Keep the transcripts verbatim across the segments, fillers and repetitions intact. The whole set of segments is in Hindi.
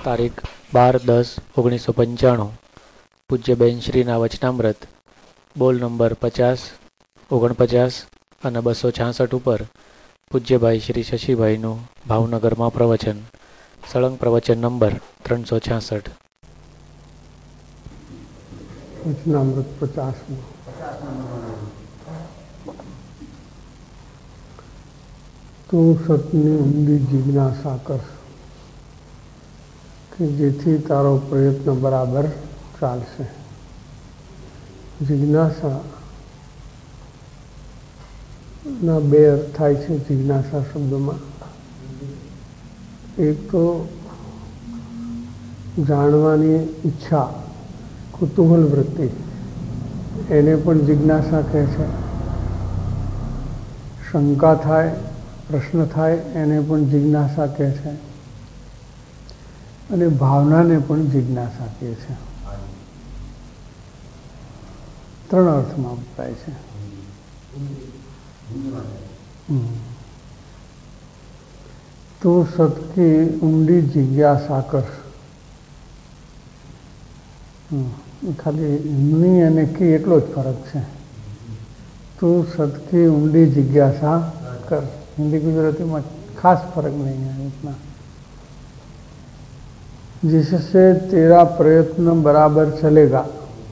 તારીખ બાર દસ ઓગણીસો પંચાણું પૂજ્ય બેનશ્રીના વચનામૃત બોલ નંબર પચાસ ઓગણપચાસ અને બસો છાસઠ ઉપર પૂજ્યભાઈ શ્રી શશીભાઈનું ભાવનગરમાં પ્રવચન. સળંગ પ્રવચન નંબર ત્રણસો છાસઠ. વચનામૃત પચાસ તું સતની ઊંડી જિજ્ઞાસા કર કે જેથી તારો પ્રયત્ન બરાબર ચાલશે. જિજ્ઞાસા ના બે અર્થ થાય છે જિજ્ઞાસા શબ્દમાં. એક તો જાણવાની ઈચ્છા, કુતૂહલ વૃત્તિ, એને પણ જિજ્ઞાસા કહે છે. શંકા થાય, પ્રશ્ન થાય, એને પણ જિજ્ઞાસા કહે છે. અને ભાવનાને પણ જિજ્ઞાસા કહે છે. ત્રણ અર્થમાં વપરાય છે. તું સતકી ઊંડી જિજ્ઞાસા કર. ખાલી ની અને કી એટલો જ ફરક છે. તું સતકી ઊંડી જિજ્ઞાસા કર. हिंदी गुजराती में खास फर्क नहीं है इतना. जिससे तेरा प्रयत्न बराबर चलेगा,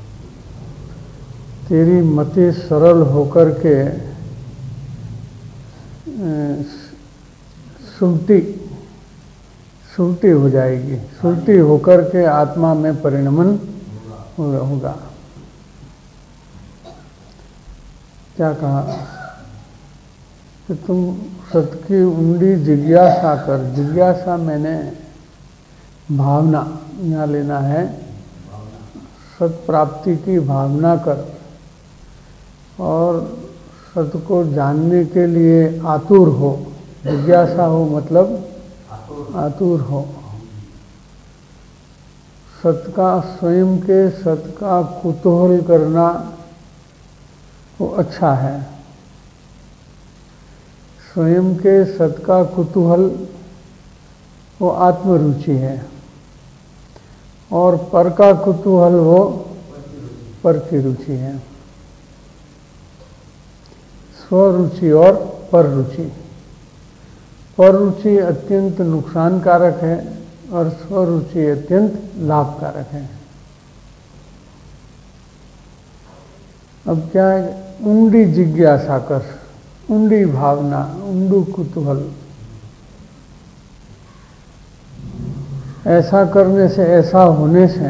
तेरी मति सरल होकर के सुलटी सुलटी हो जाएगी, सुलटी होकर के आत्मा में परिणमन होगा. क्या कहा कि तुम सत की ऊंडी जिज्ञासा कर. जिज्ञासा मैंने भावना यहाँ लेना है. सत प्राप्ति की भावना कर और सत को जानने के लिए आतुर हो. जिज्ञासा हो मतलब आतुर हो. सत का स्वयं के सत का कुतूहल करना वो अच्छा है. स्वयं के सत का कुतूहल वो आत्मरुचि है और पर का कुतूहल वो पर की रुचि है. स्वरुचि और पर रुचि. पर रुचि अत्यंत नुकसानकारक है और स्वरुचि अत्यंत लाभकारक है. अब क्या है, ऊंडी जिज्ञासा कर, ऊंडी भावना, ऊंडू कुतूहल. ऐसा करने से, ऐसा होने से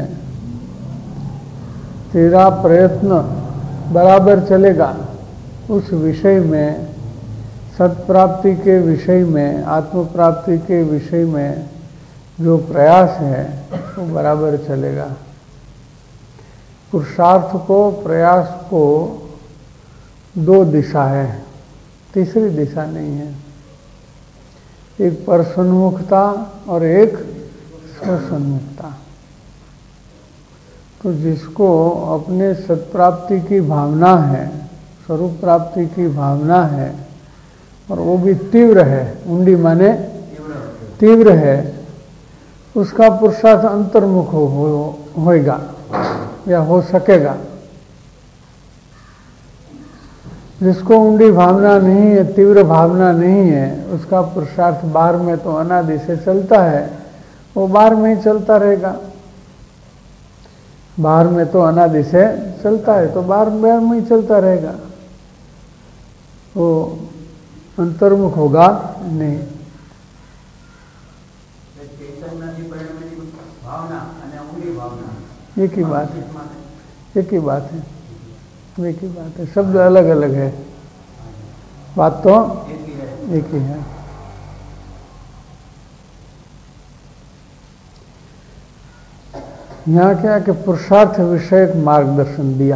तेरा प्रयत्न बराबर चलेगा. उस विषय में, सत प्राप्ति के विषय में, आत्म प्राप्ति के विषय में जो प्रयास है वो बराबर चलेगा. पुरुषार्थ को, प्रयास को दो दिशा है, तीसरी दिशा नहीं है. एक परसन्मुखता और एक स्वसन्मुखता. तो जिसको अपने सत्प्राप्ति की भावना है, स्वरूप प्राप्ति की भावना है और वो भी तीव्र है, ऊंडी माने तीव्र है, उसका पुरुषार्थ अंतर्मुख हो, हो, होएगा या हो सकेगा. जिसको ऊंडी भावना नहीं है, तीव्र भावना नहीं है, उसका पुरुषार्थ बाहर में तो अनादि से चलता है, वो बाहर में ही चलता रहेगा. बाहर में तो अनादि से चलता है तो बाहर बाहर में ही चलता रहेगा. वो अंतर्मुख होगा नहीं. एक ही बात है, एक ही बात है, एक ही बात है. शब्द अलग अलग है, बात तो एक ही है. यहाँ क्या कि पुरुषार्थ विषयक मार्गदर्शन दिया.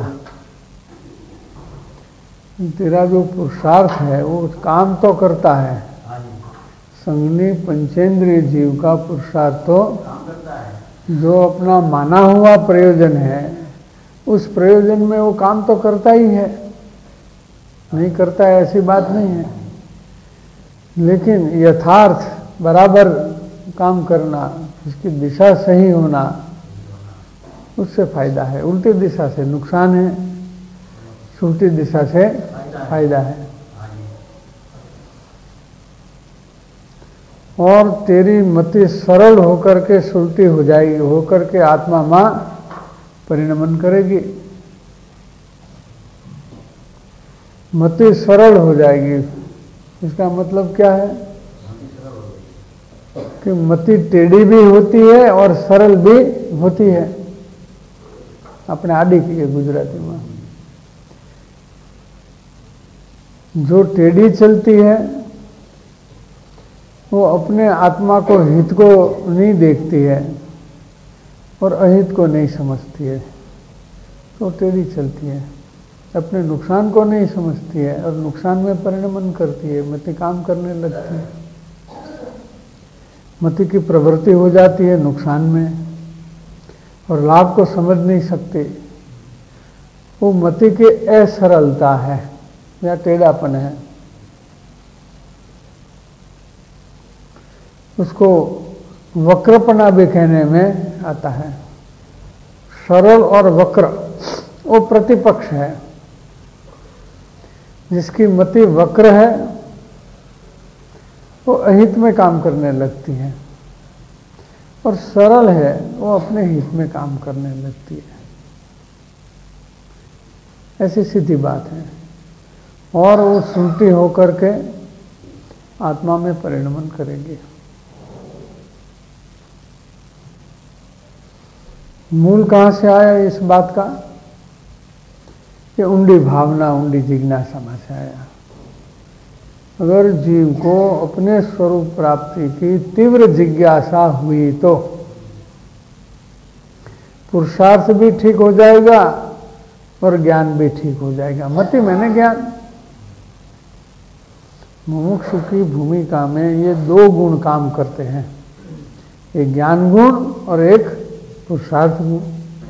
तेरा जो पुरुषार्थ है वो काम तो करता है. संगनी पंचेंद्रिय जीव का पुरुषार्थ तो जो अपना माना हुआ प्रयोजन है, उस प्रयोजन में वो काम तो करता ही है. नहीं करता है ऐसी बात नहीं है, लेकिन यथार्थ बराबर काम करना, इसकी दिशा सही होना, उससे फायदा है। उल्टी दिशा से नुकसान है, सुलटी दिशा से फायदा है। और तेरी मति सरल होकर के सुलटी हो जाएगी, होकर के आत्मा मां परिणमन करेगी। मति सरल हो जाएगी, इसका मतलब क्या है कि मति टेढ़ी भी होती है और सरल भी होती है। अपने आदि की है गुजराती में। जो टेढ़ी चलती है वो अपने आत्मा को हित को नहीं देखती है और अहित को नहीं समझती है, तो टेढ़ी चलती है। अपने नुकसान को नहीं समझती है और नुकसान में परिणमन करती है, मति काम करने लगती है। मति की प्रवृत्ति हो जाती है नुकसान में और लाभ को समझ नहीं सकती। वो मति की असरलता है या टेढ़ापन है। उसको वक्रपना भी कहने में आता है। सरल और वक्र वो प्रतिपक्ष है। जिसकी मति वक्र है वो अहित में काम करने लगती है और सरल है वो अपने हित में काम करने लगती है। ऐसी सीधी बात है। और वो सुलटी होकर के आत्मा में परिणमन करेगी। मूल कहां से आया इस बात का? ये ऊंडी भावना, ऊंडी जिज्ञासा में से आया। अगर जीव को अपने स्वरूप प्राप्ति की तीव्र जिज्ञासा हुई तो पुरुषार्थ भी ठीक हो जाएगा और ज्ञान भी ठीक हो जाएगा। मति मैंने ज्ञान। मुमुक्षु की भूमिका में ये दो गुण काम करते हैं, एक ज्ञान गुण और एक पुरुषार्थ गुण।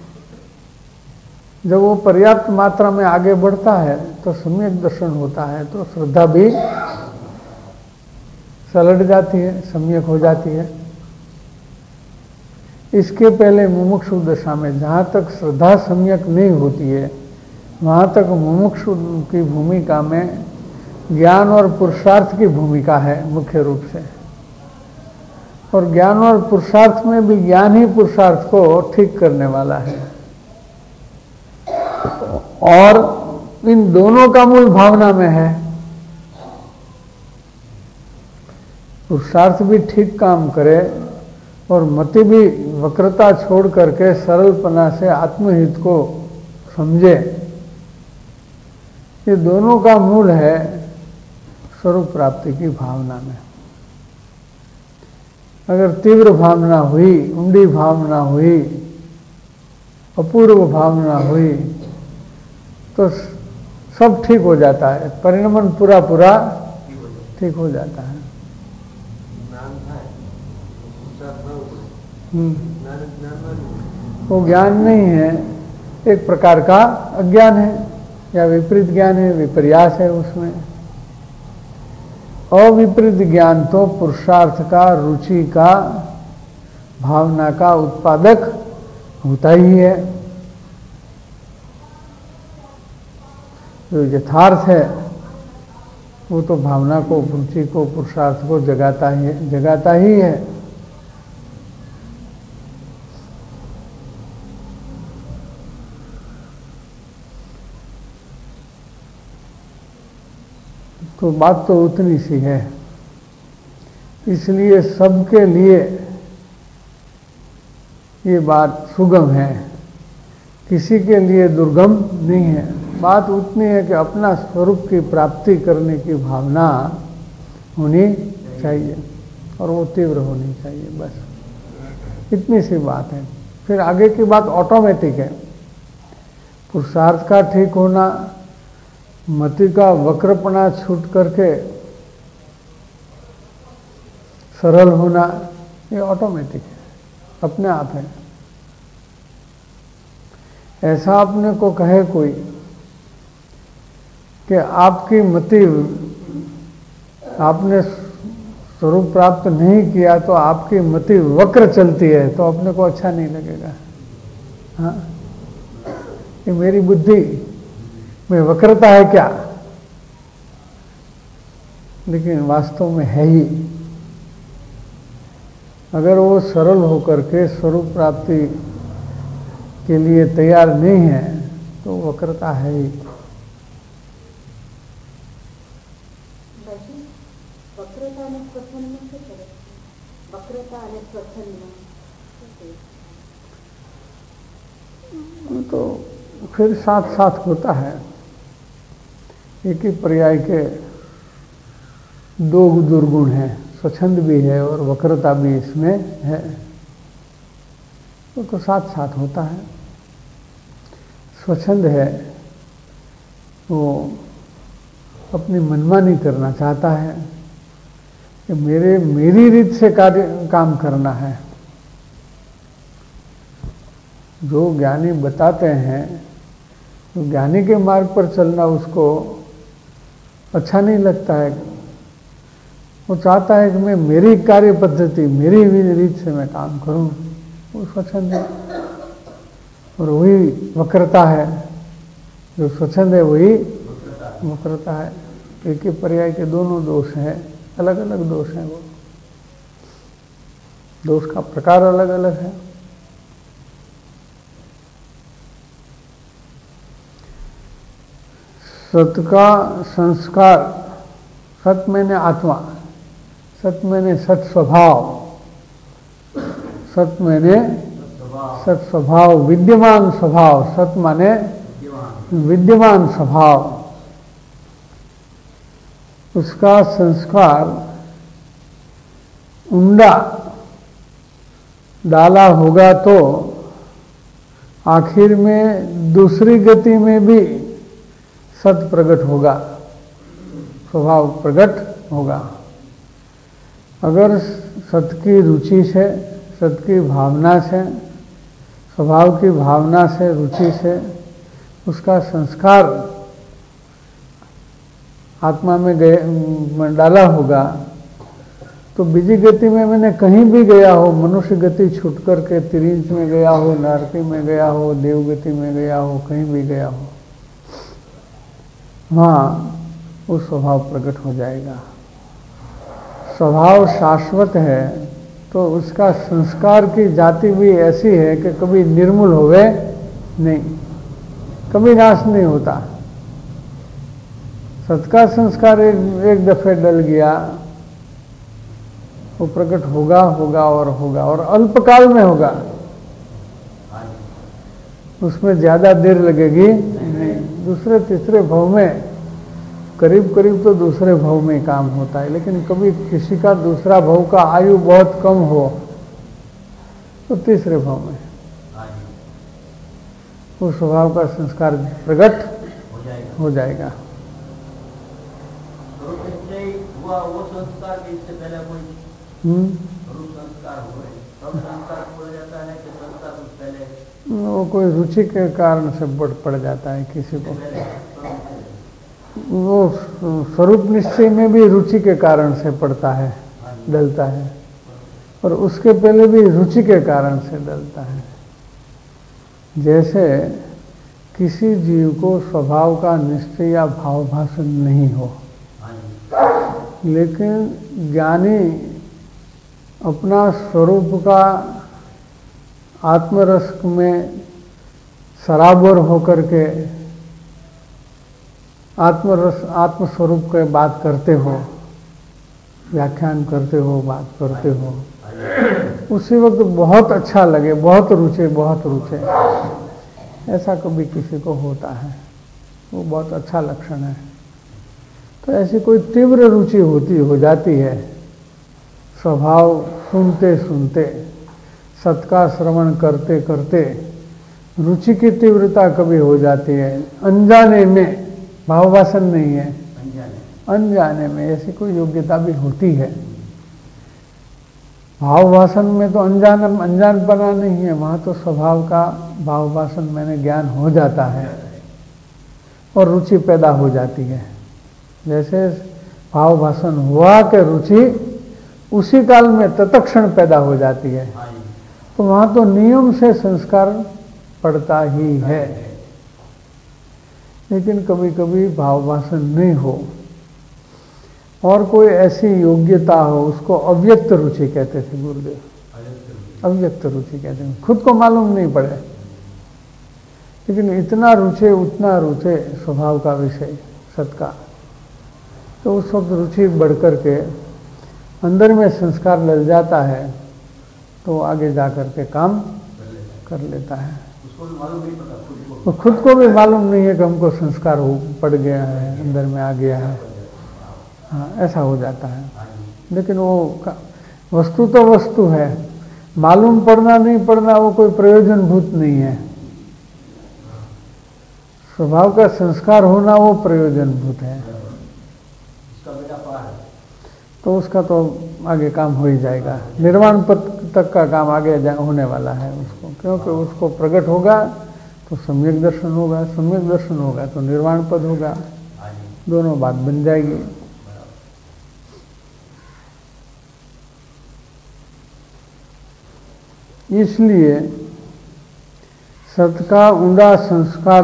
जब वो पर्याप्त मात्रा में आगे बढ़ता है तो सम्यक दर्शन होता है, तो श्रद्धा भी सलट जाती है, सम्यक हो जाती है। इसके पहले मुमुक्षु दशा में जहाँ तक श्रद्धा सम्यक नहीं होती है वहाँ तक मुमुक्षु की भूमिका में ज्ञान और पुरुषार्थ की भूमिका है मुख्य रूप से। और ज्ञान और पुरुषार्थ में भी ज्ञान ही पुरुषार्थ को ठीक करने वाला है। और इन दोनों का मूल भावना में है। पुरुषार्थ भी ठीक काम करे और मति भी वक्रता छोड़ करके सरलपना से आत्महित को समझे। ये दोनों का मूल है स्वरूप प्राप्ति की भावना में। अगर तीव्र भावना हुई, ऊंडी भावना हुई, अपूर्व भावना हुई तो सब ठीक हो जाता है, परिणमन पूरा पूरा ठीक हो जाता है। वो ज्ञान नहीं है, एक प्रकार का अज्ञान है या विपरीत ज्ञान है, विपर्यास है उसमें। अविपरीत ज्ञान तो पुरुषार्थ का, रुचि का, भावना का उत्पादक होता ही है। जो यथार्थ है वो तो भावना को, रुचि को, पुरुषार्थ को जगाता ही जगाता ही है। तो बात तो उतनी सी है। इसलिए सबके लिए ये बात सुगम है, किसी के लिए दुर्गम नहीं है। बात उतनी है कि अपना स्वरूप की प्राप्ति करने की भावना होनी चाहिए और वो तीव्र होनी चाहिए, बस इतनी सी बात है। फिर आगे की बात ऑटोमेटिक है। पुरुषार्थ का ठीक होना, मति का वक्रपना छूट करके सरल होना, ये ऑटोमेटिक है, अपने आप है। ऐसा अपने को कहे कोई कि आपकी मति, आपने स्वरूप प्राप्त नहीं किया तो आपकी मति वक्र चलती है तो अपने को अच्छा नहीं लगेगा। हाँ, ये मेरी बुद्धि में वक्रता है क्या, लेकिन वास्तव में है ही। अगर वो सरल होकर के स्वरूप प्राप्ति के लिए तैयार नहीं है तो वक्रता है ही। वक्रता અને સ્વચ્છંદમાં શું ફરક છે? વક્રતા અને સ્વચ્છંદમાં तो फिर साथ साथ होता है, एक ही पर्याय के दो दुर्गुण हैं, स्वच्छंद भी है और वक्रता भी इसमें है, तो, तो साथ साथ होता है। स्वच्छंद है वो अपनी मनमानी करना चाहता है कि मेरे मेरी रीत से कार्य काम करना है। जो ज्ञानी बताते हैं तो ज्ञानी के मार्ग पर चलना उसको अच्छा नहीं लगता है। वो चाहता है कि मैं मेरी कार्य पद्धति मेरी रीत से मैं काम करूं, वो स्वच्छंद है। और वही वक्रता है, जो स्वच्छंद है वही वक्रता है। एक ही पर्याय के दोनों दोष हैं, अलग अलग दोष हैं। वो दोष का प्रकार अलग अलग है। सत का संस्कार, सत मैंने आत्मा, सत मैंने सत स्वभाव, सत मैंने सत स्वभाव, विद्यमान स्वभाव, सत माने विद्यमान स्वभाव, उसका संस्कार उंडा डाला होगा तो आखिर में दूसरी गति में भी सत प्रकट होगा, स्वभाव प्रकट होगा। अगर सत की रुचि से, सत की भावना से, स्वभाव की भावना से, रुचि से उसका संस्कार आत्मा में गए में डाला होगा तो बीजी गति में मैंने कहीं भी गया हो, मनुष्य गति छूट करके तिरिंच में गया हो, नरकी में गया हो, देव गति में गया हो, कहीं भी गया हो, वहाँ वो स्वभाव प्रकट हो जाएगा। स्वभाव शाश्वत है तो उसका संस्कार की जाति भी ऐसी है कि कभी निर्मूल होवे नहीं, कभी नाश नहीं होता। सत का संस्कार एक, एक दफे डल गया, वो प्रकट होगा होगा और होगा और अल्पकाल में होगा, उसमें ज्यादा देर लगेगी नहीं। दूसरे तीसरे भाव में करीब करीब तो दूसरे भाव में काम होता है, लेकिन कभी किसी का दूसरा भाव का आयु बहुत कम हो तो तीसरे भाव में उस स्वभाव का संस्कार प्रकट हो जाएगा, हो जाएगा। हुआ वो संस्कार के इससे पहले कोई संस्कार हुए तब संस्कार पड़ जाता है कि संस्कार कुछ पहले वो कोई रुचि के कारण से बढ़ पड़ जाता है किसी को। वो स्वरूप निश्चय में भी रुचि के कारण से पड़ता है, डलता है, और उसके पहले भी रुचि के कारण से डलता है। जैसे किसी जीव को स्वभाव का निश्चय या भाव भाषण नहीं हो, लेकिन ज्ञानी अपना स्वरूप का आत्मरस में सराबोर होकर के आत्मरस आत्मस्वरूप के बात करते हो, व्याख्यान करते हो, बात करते हो, उसी वक्त बहुत अच्छा लगे, बहुत रुचे, बहुत रुचे, ऐसा कभी किसी को होता है, वो बहुत अच्छा लक्षण है। तो ऐसी कोई तीव्र रुचि होती हो जाती है, स्वभाव सुनते सुनते, सत का श्रवण करते करते रुचि की तीव्रता कभी हो जाती है, अनजाने में, भाववासन नहीं है, अनजाने में ऐसी कोई योग्यता भी होती है। भाववासन में तो अनजान अनजानपना नहीं है, वहां तो स्वभाव का भाववासन मैंने ज्ञान हो जाता है और रुचि पैदा हो जाती है। जैसे भाववासन हुआ कि रुचि उसी काल में तत्क्षण पैदा हो जाती है, तो वहां तो नियम से संस्कार पड़ता ही है। लेकिन कभी कभी भाव वासन नहीं हो और कोई ऐसी योग्यता हो, उसको अव्यक्त रुचि कहते थे गुरुदेव, अव्यक्त रुचि कहते हैं, खुद को मालूम नहीं पड़े लेकिन इतना रुचे उतना रुचे स्वभाव का विषय सत का, तो उस वक्त रुचि बढ़कर के अंदर में संस्कार लग जाता है, तो आगे जाकर के काम कर लेता है। तो खुद को भी मालूम नहीं है कि हमको संस्कार हो पड़ गया है, अंदर में आ गया है, हाँ ऐसा हो जाता है। लेकिन वो वस्तु तो वस्तु है, मालूम पड़ना नहीं पड़ना वो कोई प्रयोजनभूत नहीं है। स्वभाव का संस्कार होना वो प्रयोजनभूत है, तो उसका तो आगे काम हो ही जाएगा। निर्वाण पद तक का काम आगे होने वाला है उसको, क्योंकि उसको प्रकट होगा तो सम्यक दर्शन होगा, सम्यक दर्शन होगा तो निर्वाण पद होगा, दोनों बात बन जाएगी। इसलिए सत का ऊंडा संस्कार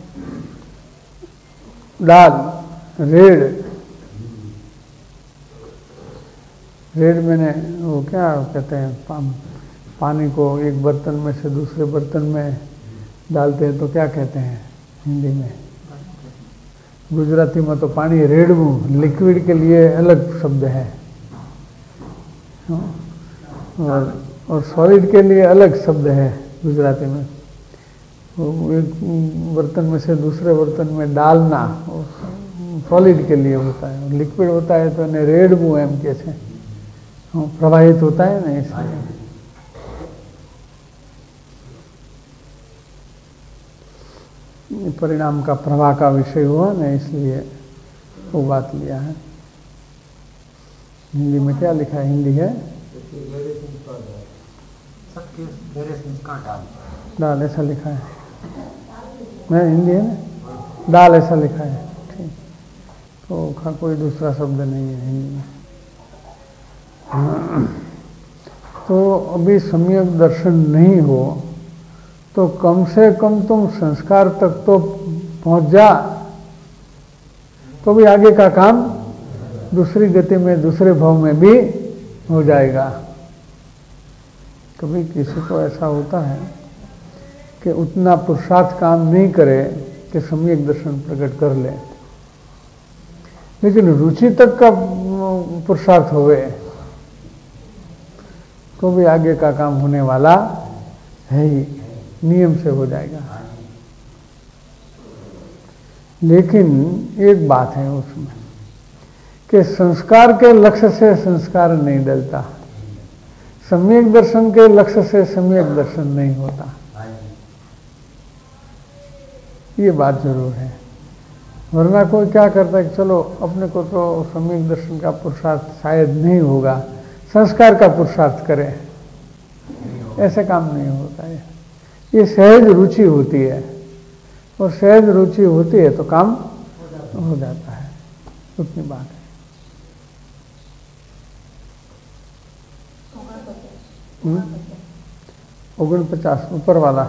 डाल रेड़, रेड़ मैंने वो क्या कहते हैं, पा, पानी को एक बर्तन में से दूसरे बर्तन में डालते हैं तो क्या कहते हैं हिंदी में? गुजराती में तो पानी रेड़વું, लिक्विड के लिए अलग शब्द है और और सॉलिड के लिए अलग शब्द है गुजराती में। वो एक बर्तन में से दूसरे बर्तन में डालना सॉलिड के लिए होता है, लिक्विड होता है तो इन्हें रेड़વું एम के છે, प्रवाहित होता है ना, इसलिए। परिणाम का प्रवाह का विषय हुआ ना, इसलिए वो बात लिया है। हिंदी में क्या लिखा है? हिंदी है डाल, ऐसा लिखा है मैं, हिंदी है ना, डाल ऐसा लिखा है, ठीक। तो का कोई दूसरा शब्द नहीं है हिंदी में। तो अभी सम्यक दर्शन नहीं हो तो कम से कम तुम संस्कार तक तो पहुंच जा, तो भी आगे का काम दूसरी गति में दूसरे भाव में भी हो जाएगा। कभी किसी को ऐसा होता है कि उतना पुरुषार्थ काम नहीं करे कि सम्यक दर्शन प्रकट कर ले, लेकिन रुचि तक का पुरुषार्थ होवे तो भी आगे का काम होने वाला है ही, नियम से हो जाएगा। लेकिन एक बात है उसमें कि संस्कार के लक्ष्य से संस्कार नहीं डलता, सम्यक दर्शन के लक्ष्य से सम्यक दर्शन नहीं होता, ये बात जरूर है। वरना कोई क्या करता है कि चलो अपने को तो सम्यक दर्शन का पुरुषार्थ शायद नहीं होगा, संस्कार का पुरुषार्थ करें, ऐसे काम नहीं होता है। ये सहज रुचि होती है और सहज रुचि होती है तो काम हो जाता है, उतनी बात है। ओगन पचास ऊपर वाला।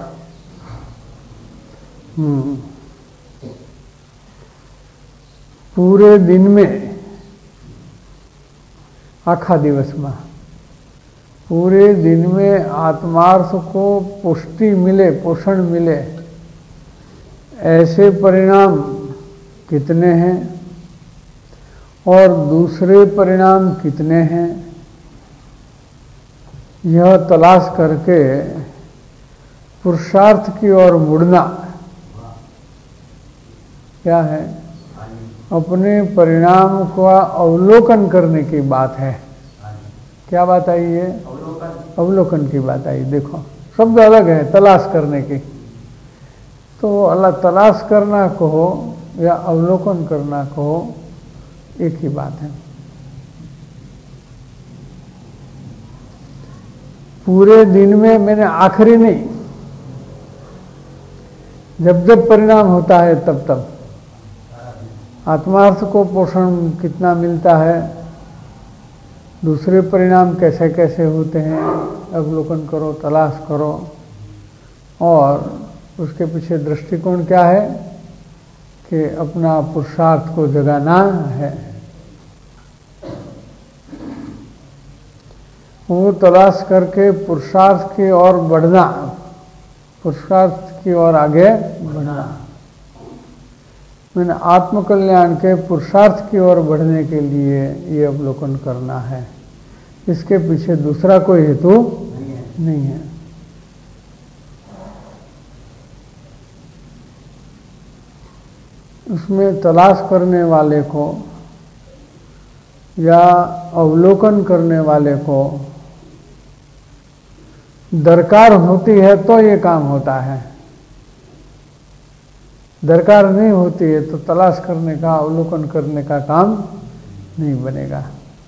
हम्म पूरे दिन में आखा दिवस में पूरे दिन में आत्मार्थ को पुष्टि मिले, पोषण मिले, ऐसे परिणाम कितने हैं और दूसरे परिणाम कितने हैं, यह तलाश करके पुरुषार्थ की ओर मुड़ना क्या है? अपने परिणाम का अवलोकन करने की बात है। क्या बात आई है? अवलोकन की बात आई। देखो शब्द अलग है, तलाश करने की, तो अल्लाह तलाश करना कहो या अवलोकन करना कहो एक ही बात है। पूरे दिन में मैंने आखिरी नहीं, जब जब परिणाम होता है तब तब आत्मार्थ को पोषण कितना मिलता है, दूसरे परिणाम कैसे कैसे होते हैं अवलोकन करो, तलाश करो, और उसके पीछे दृष्टिकोण क्या है कि अपना पुरुषार्थ को जगाना है। वो तलाश करके पुरुषार्थ की ओर बढ़ना, पुरुषार्थ की ओर आगे बढ़ना, मैंने आत्मकल्याण के पुरुषार्थ की ओर बढ़ने के लिए ये अवलोकन करना है। इसके पीछे दूसरा कोई हेतु नहीं है, नहीं है। उसमें तलाश करने वाले को या अवलोकन करने वाले को दरकार होती है तो ये काम होता है, दरकार नहीं होती है तो तलाश करने का, अवलोकन करने का काम नहीं बनेगा।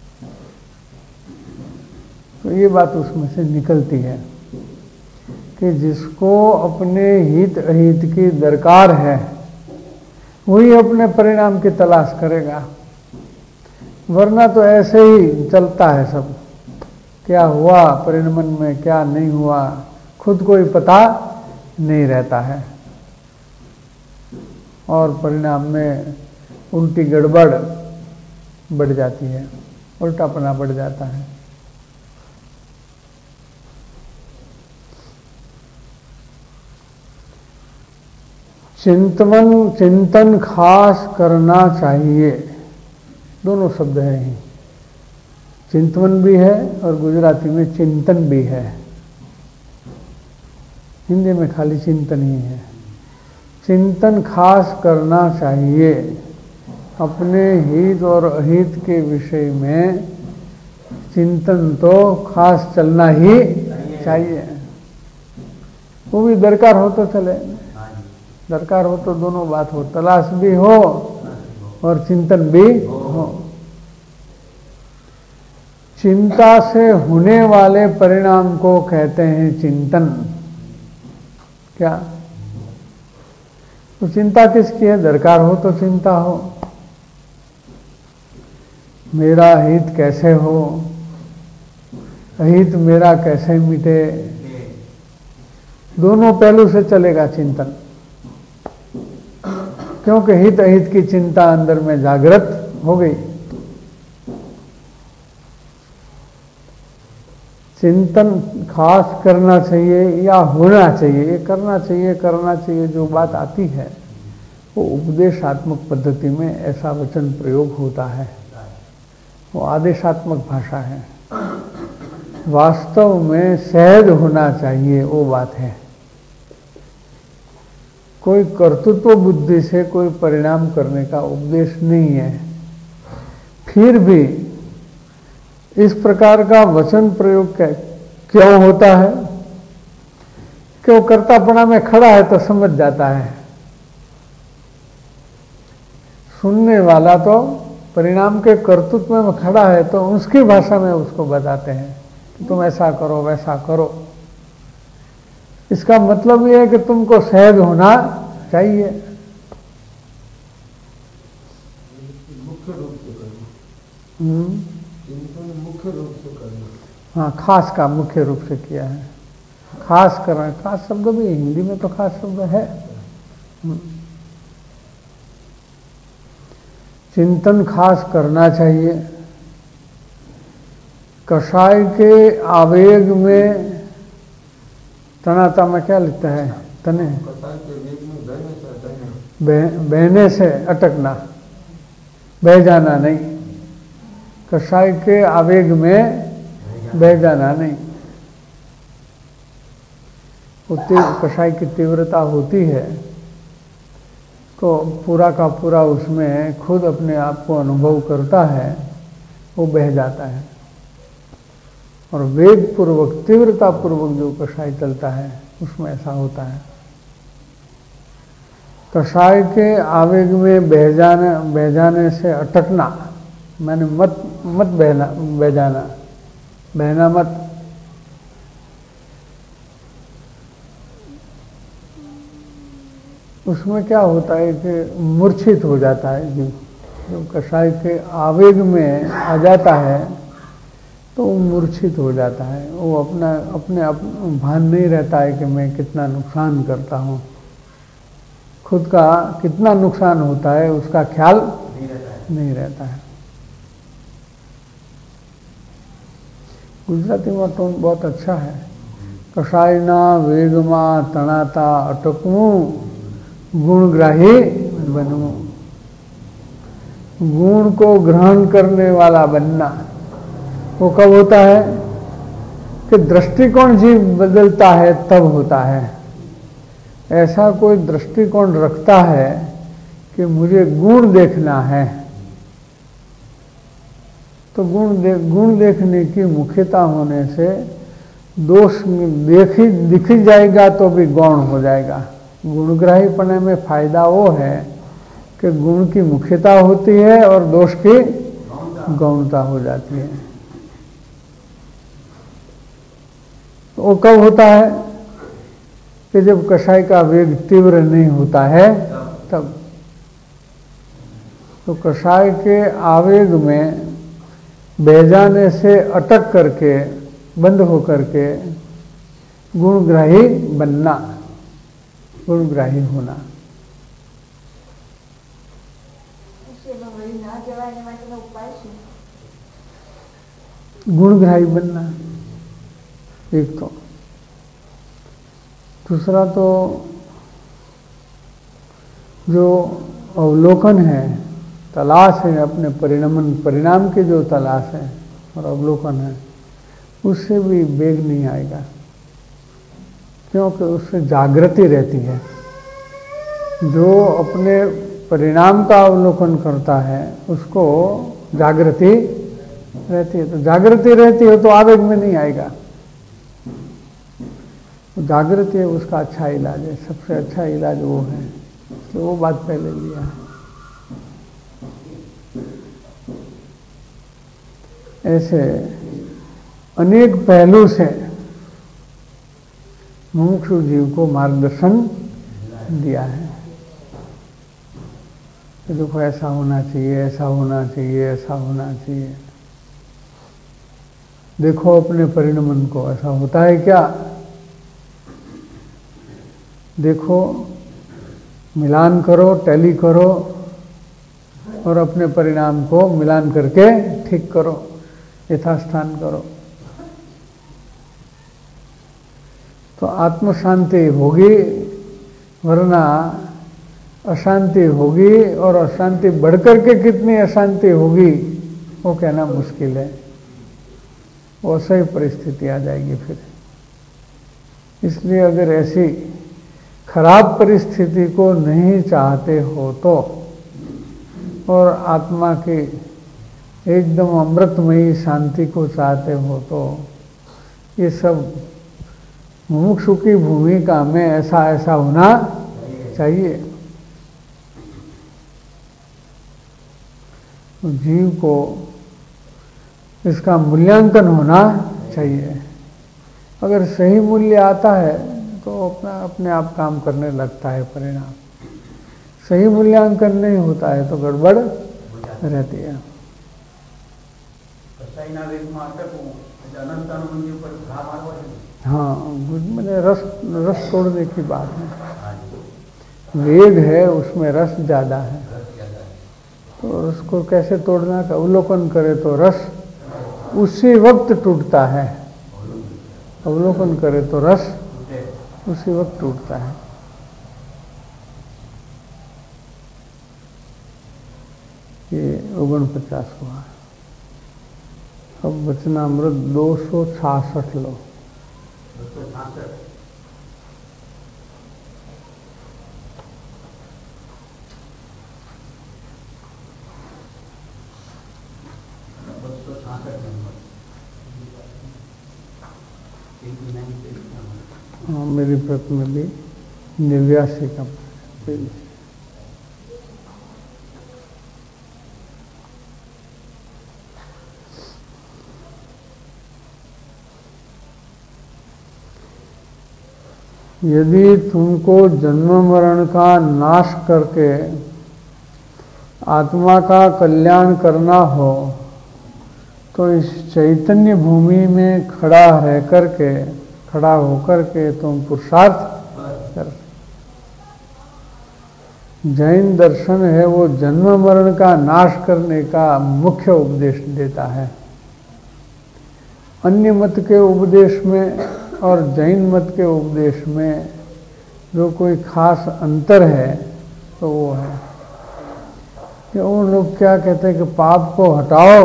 तो ये बात उसमें से निकलती है कि जिसको अपने हित अहित की दरकार है वही अपने परिणाम की तलाश करेगा, वरना तो ऐसे ही चलता है सब। क्या हुआ परिणमन में, क्या नहीं हुआ, खुद को ही पता नहीं रहता है, और परिणाम में उल्टी गड़बड़ बढ़ जाती है, उल्टापना बढ़ जाता है। चिंतन चिंतन खास करना चाहिए, दोनों शब्द हैं ही, चिंतन भी है और गुजराती में चिंतन भी है, हिंदी में खाली चिंतन ही है। चिंतन खास करना चाहिए, अपने हित और अहित के विषय में चिंतन तो खास चलना ही चाहिए। वो भी दरकार हो तो चले, दरकार हो तो दोनों बात हो, तलाश भी हो और चिंतन भी हो। चिंता से होने वाले परिणाम को कहते हैं चिंतन। क्या? तो चिंता किसकी है? दरकार हो तो चिंता हो, मेरा हित कैसे हो, अहित मेरा कैसे मिटे, दोनों पहलू से चलेगा चिंतन। क्योंकि हित अहित की चिंता अंदर में जागृत हो गई। चिंतन खास करना चाहिए या होना चाहिए, ये करना चाहिए करना चाहिए जो बात आती है वो उपदेशात्मक पद्धति में ऐसा वचन प्रयोग होता है, वो आदेशात्मक भाषा है। वास्तव में सहज होना चाहिए वो बात है। कोई कर्तृत्व बुद्धि से कोई परिणाम करने का उपदेश नहीं है। फिर भी इस प्रकार का वचन प्रयोग क्यों होता है? क्यों कर्तापना में खड़ा है तो समझ जाता है, सुनने वाला तो परिणाम के कर्तृत्व में खड़ा है तो उसकी भाषा में उसको बताते हैं कि तुम ऐसा करो वैसा करो। इसका मतलब यह है कि तुमको सहज होना चाहिए। मुख्य रूप से करना, मुख्य रूप से करना। हाँ, खास का मुख्य रूप से किया है। खास करना, खास शब्द भी हिंदी में तो खास शब्द है। चिंतन खास करना चाहिए। कषाय के आवेग में, तनाता में क्या लिखता है? तने बहने से अटकना, बह जाना नहीं। कषाय के आवेग में बह जाना नहीं। कषाय की तीव्रता होती है तो पूरा का पूरा उसमें खुद अपने आप को अनुभव करता है, वो बह जाता है। और वेग पूर्वक, तीव्रता पूर्वक जो कषाय चलता है उसमें ऐसा होता है। कषाय के आवेग में बह जाने बह जाने से अटकना, मैंने मत मत बहना बह जाना, बहना मत। उसमें क्या होता है कि मूर्छित हो जाता है जीव। जब कषाय के आवेग में आ जाता है तो वो मूर्छित हो जाता है। वो अपना अपने अप, भान नहीं रहता है कि मैं कितना नुकसान करता हूँ, खुद का कितना नुकसान होता है उसका ख्याल नहीं रहता है। नहीं रहता है। गुजराती में टोन बहुत अच्छा है। कसायना वेगमा तणाता अटकूं, गुणग्राही बनूं। गुण को ग्रहण करने वाला बनना वो कब होता है कि दृष्टिकोण जीव बदलता है तब होता है। ऐसा कोई दृष्टिकोण रखता है कि मुझे गुण देखना है, तो गुण दे, गुण देखने की मुख्यता होने से दोष देखी दिख जाएगा तो भी गौण हो जाएगा। गुणग्राहीपने में फायदा वो है कि गुण की मुख्यता होती है और दोष की गौणता हो जाती है। तो वो कब होता है कि जब कषाय का वेग तीव्र नहीं होता है तब। तो कषाय के आवेग में बह जाने से अटक करके बंद होकर के गुणग्राही बनना, गुणग्राही होना। गुणग्राही बनना एक तो। दूसरा तो जो अवलोकन है, तलाश है, अपने परिणाम परिणाम की जो तलाश है और अवलोकन है, उससे भी वेग नहीं आएगा, क्योंकि उससे जागृति रहती है। जो अपने परिणाम का अवलोकन करता है उसको जागृति रहती है। तो जागृति रहती है तो आवेग में नहीं आएगा। जागृति है उसका अच्छा इलाज है, सबसे अच्छा इलाज वो है। तो वो बात पहले लिया है। ऐसे अनेक पहलू से मुमुक्षु जीव को मार्गदर्शन दिया है। देखो ऐसा होना चाहिए, ऐसा होना चाहिए, ऐसा होना चाहिए। देखो अपने परिणमन को, ऐसा होता है क्या? देखो, मिलान करो, टैली करो और अपने परिणाम को मिलान करके ठीक करो, यथास्थान करो, तो आत्म शांति होगी। वरना अशांति होगी, और अशांति बढ़कर के कितनी अशांति होगी वो कहना मुश्किल है। वो सही परिस्थिति आ जाएगी फिर। इसलिए अगर ऐसी खराब परिस्थिति को नहीं चाहते हो तो, और आत्मा की एकदम अमृतमयी शांति को चाहते हो तो, ये सब मुमुक्षु की भूमिका में ऐसा ऐसा होना चाहिए। जीव को इसका मूल्यांकन होना चाहिए। अगर सही मूल्य आता है तो अपना अपने आप काम करने लगता है परिणाम। सही मूल्यांकन नहीं होता है तो गड़बड़ रहती है। हाँ, मैंने रस रस तोड़ने की बात है। वेग है उसमें रस ज्यादा है, तो रस को कैसे तोड़ना का अवलोकन करे तो रस उसी वक्त टूटता है। अवलोकन करे तो रस उसी वक्त टूटता है। ये ओगणपचास हुआ। अब वचनामृत दो सौ छियासठ लो। हाँ, मेरी प्रत में भी निन्यासी का पेज। यदि तुमको जन्म मरण का नाश करके आत्मा का कल्याण करना हो तो इस चैतन्य भूमि में खड़ा रह करके खड़ा होकर के तुम पुरुषार्थ कर। जैन दर्शन है वो जन्म मरण का नाश करने का मुख्य उपदेश देता है। अन्य मत के उपदेश में और जैन मत के उपदेश में जो कोई खास अंतर है तो वो है कि उन लोग क्या कहते हैं कि पाप को हटाओ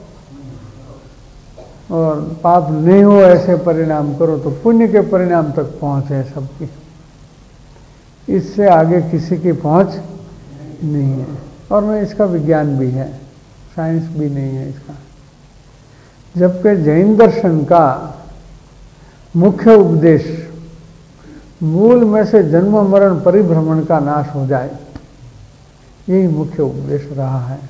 और पाप नहीं हो ऐसे परिणाम करो तो पुण्य के परिणाम तक पहुंच है सबकी। इससे आगे किसी की पहुंच नहीं है और न इसका विज्ञान भी है, साइंस भी नहीं है इसका। जबकि जैन दर्शन का मुख्य उपदेश मूल में से जन्म मरण परिभ्रमण का नाश हो जाए, यही मुख्य उपदेश रहा है।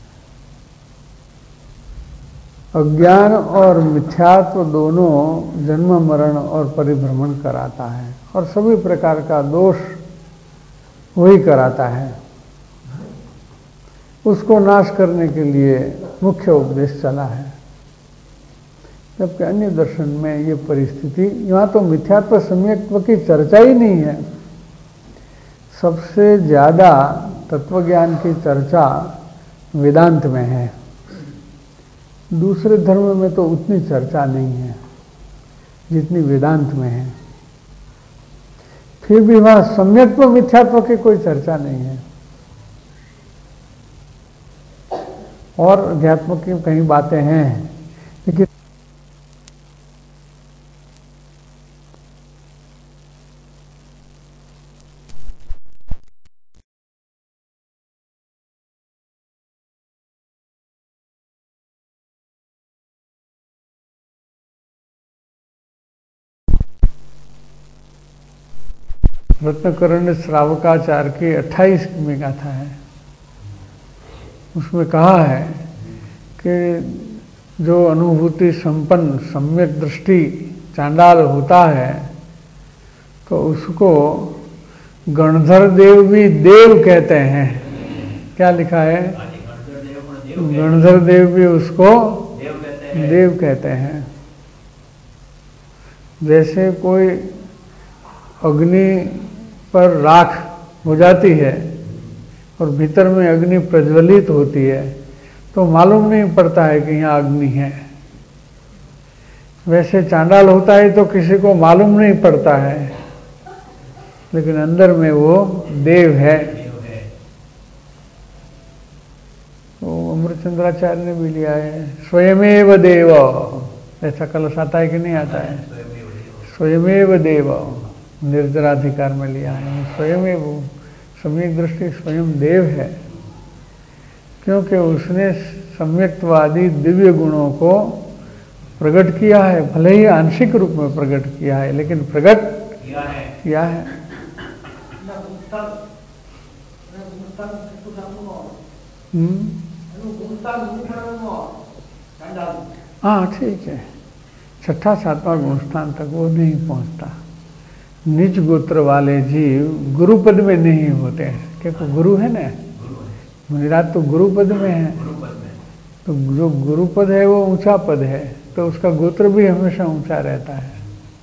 अज्ञान और मिथ्यात्व दोनों जन्म मरण और परिभ्रमण कराता है और सभी प्रकार का दोष वही कराता है। उसको नाश करने के लिए मुख्य उपदेश चला है। जबकि अन्य दर्शन में ये परिस्थिति, यहाँ तो मिथ्यात्व सम्यक्त्व की चर्चा ही नहीं है। सबसे ज्यादा तत्वज्ञान की चर्चा वेदांत में है, दूसरे धर्म में तो उतनी चर्चा नहीं है जितनी वेदांत में है। फिर भी वहां सम्यक्त्व मिथ्यात्व की कोई चर्चा नहीं है और अध्यात्म की कई बातें हैं, लेकिन रत्नकर्ण श्रावकाचार्य की अट्ठाईसवीं गाथा है। उसमें कहा है कि जो अनुभूति संपन्न सम्यक दृष्टि चांडाल होता है तो उसको गणधर देव भी देव कहते हैं। क्या लिखा है? गणधर देव भी उसको देव कहते हैं। जैसे कोई अग्नि पर राख हो जाती है और भीतर में अग्नि प्रज्वलित होती है तो मालूम नहीं पड़ता है कि यहाँ अग्नि है। वैसे चांडाल होता है तो किसी को मालूम नहीं पड़ता है, लेकिन अंदर में वो देव है। तो अमृतचंद्राचार्य ने भी लिया है, स्वयमेव देव। ऐसा कलश आता है कि नहीं आता है? स्वयमेव देव निर्जराधिकार में लिया है। स्वयमेव सम्यक दृष्टि स्वयं देव है, क्योंकि उसने सम्यक्त्वादी दिव्य गुणों को प्रकट किया है। भले ही आंशिक रूप में प्रकट किया है, लेकिन प्रकट किया है, किया है। हाँ ठीक है, छठा सातवां गुणस्थान तक वो नहीं पहुंचता। निज गोत्र वाले जीव गुरु पद में नहीं होते हैं, क्योंकि गुरु है ना, मुनिराज तो गुरु पद में है। तो जो गुरु पद है वो ऊंचा पद है, तो उसका गोत्र भी हमेशा ऊंचा रहता है।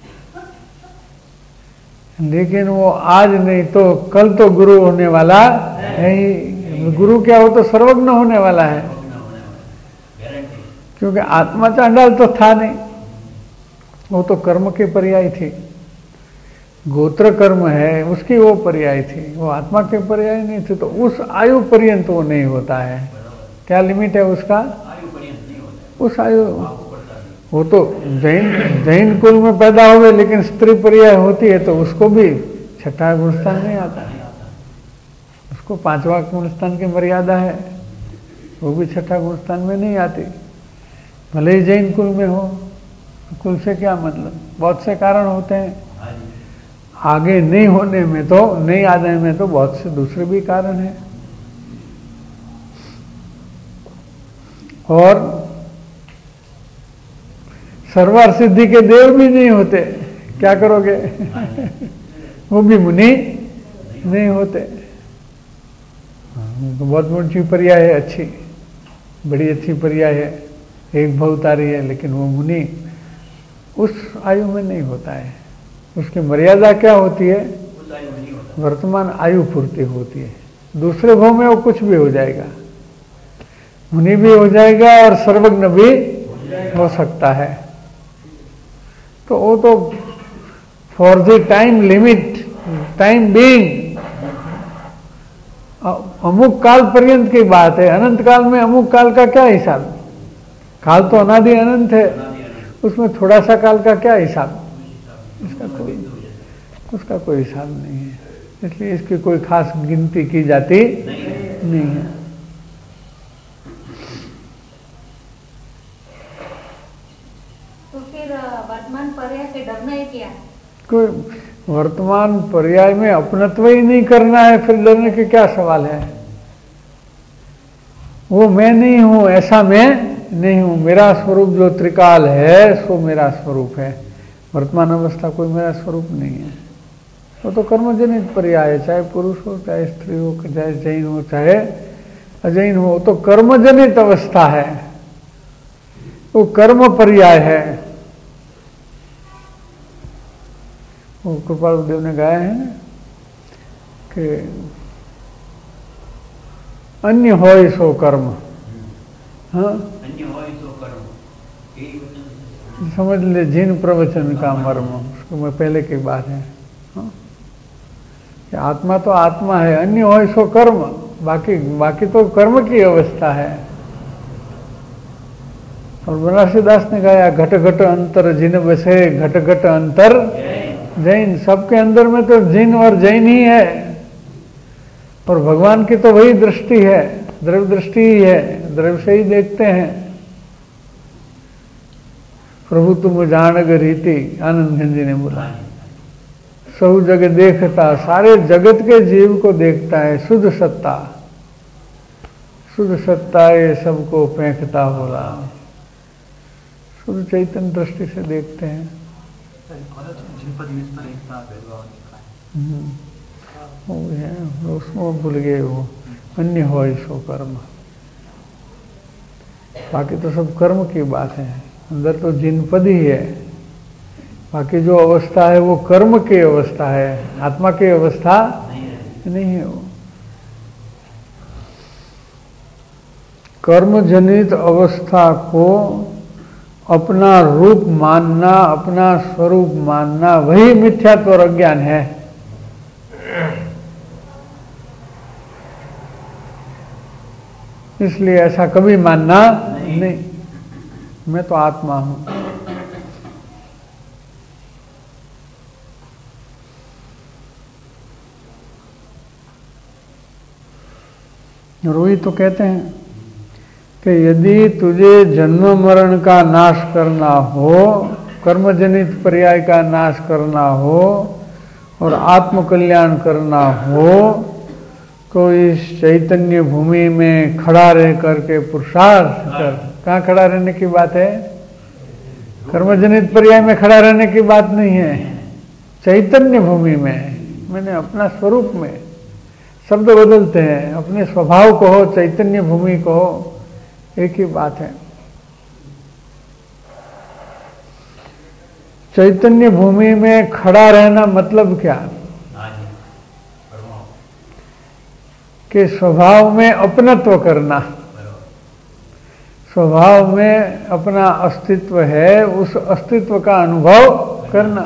लेकिन वो आज नहीं तो कल तो गुरु होने वाला है ही। गुरु क्या हो तो सर्वज्ञ होने वाला है, क्योंकि आत्मा चांडाल तो था नहीं, वो तो कर्म के पर्याय थी। गोत्र कर्म है उसकी वो पर्याय थी, वो आत्मा के पर्याय नहीं थी। तो उस आयु पर्यंत वो नहीं होता है। क्या लिमिट है उसका? उस आयु वो तो जैन जैन कुल में पैदा हुए, लेकिन स्त्री पर्याय होती है तो उसको भी छठा गुणस्थान नहीं आता है, उसको पांचवा गुणस्थान की मर्यादा है, वो भी छठा गुणस्थान में नहीं आती। भले ही जैन कुल में हो, कुल से क्या मतलब, बहुत से कारण होते हैं। आगे नहीं होने में तो नहीं आने में तो बहुत से दूसरे भी कारण हैं। और सर्वार सिद्धि के देव भी नहीं होते, क्या करोगे? वो भी मुनि नहीं होते। तो बहुत ऊंची पर्याय है, अच्छी, बड़ी अच्छी पर्याय है। एक भवतारी है, लेकिन वो मुनि उस आयु में नहीं होता है। उसकी मर्यादा क्या होती है? वर्तमान आयु पूर्ति होती है। दूसरे भाव में वो कुछ भी हो जाएगा, मुनि भी हो जाएगा और सर्वज्ञ भी हो सकता है। तो वो तो for the time limit, time being, अमुक काल पर्यंत की बात है। अनंत काल में अमुक काल का क्या हिसाब? काल तो अनादि अनंत है, उसमें थोड़ा सा काल का क्या हिसाब? इसका कोई उसका कोई हिसाब नहीं है, इसलिए इसकी कोई खास गिनती की जाती नहीं है। तो फिर वर्तमान पर्याय से डरना है क्या? कोई वर्तमान पर्याय में अपनत्व ही नहीं करना है, फिर डरने के क्या सवाल है? वो मैं नहीं हूं, ऐसा मैं नहीं हूं। मेरा स्वरूप जो त्रिकाल है सो मेरा स्वरूप है। वर्तमान अवस्था कोई मेरा स्वरूप नहीं है। वो तो कर्मजनित पर्याय है, चाहे पुरुष हो, चाहे स्त्री हो, चाहे जैन हो, चाहे अजैन हो, तो कर्मजनित अवस्था है, वो कर्म पर्याय है। वो कृपाल देव ने गाया है कि अन्य होय सो कर्म। हाँ, अन्य होय सो कर्म, समझ ले जिन प्रवचन का मर्म, उसको मैं पहले की बात है। हाँ? कि आत्मा तो आत्मा है, अन्य होय सो कर्म, बाकी बाकी तो कर्म की अवस्था है। और बनारसीदास ने गाया घट घट अंतर जिन बसे घट घट अंतर जैन। सबके अंदर में तो जिन और जैन ही है, और भगवान की तो वही दृष्टि है, द्रव्य दृष्टि ही है, द्रव्य से ही देखते हैं। प्रभु तुम जानग रीति, आनंद घन जी ने बोला, सब जग देखता, सारे जगत के जीव को देखता है। शुद्ध सत्ता, शुद्ध सत्ता ये सबको फेंकता बोला। शुद्ध चैतन्य दृष्टि से देखते हैं। वो है, उसमें भूल गए, वो अन्य हो सो कर्म। बाकी तो सब कर्म की बात है, अंदर तो जिनपद ही है। बाकी जो अवस्था है वो कर्म की अवस्था है, आत्मा की अवस्था नहीं है। वो कर्म जनित अवस्था को अपना रूप मानना, अपना स्वरूप मानना, वही मिथ्यात्व और अज्ञान है। इसलिए ऐसा कभी मानना नहीं, नहीं। मैं तो आत्मा हूं। रोही तो कहते हैं कि यदि तुझे जन्म मरण का नाश करना हो, कर्मजनित पर्याय का नाश करना हो और आत्म कल्याण करना हो, तो इस चैतन्य भूमि में खड़ा रह करके पुरुषार्थ कर। कहाँ खड़ा रहने की बात है? कर्मजनित पर्याय में खड़ा रहने की बात नहीं है, चैतन्य भूमि में। मैंने अपना स्वरूप में, शब्द बदलते हैं, अपने स्वभाव को हो, चैतन्य भूमि को हो, एक ही बात है। चैतन्य भूमि में खड़ा रहना मतलब क्या? कि स्वभाव में अपनत्व करना, स्वभाव में अपना अस्तित्व है, उस अस्तित्व का अनुभव करना।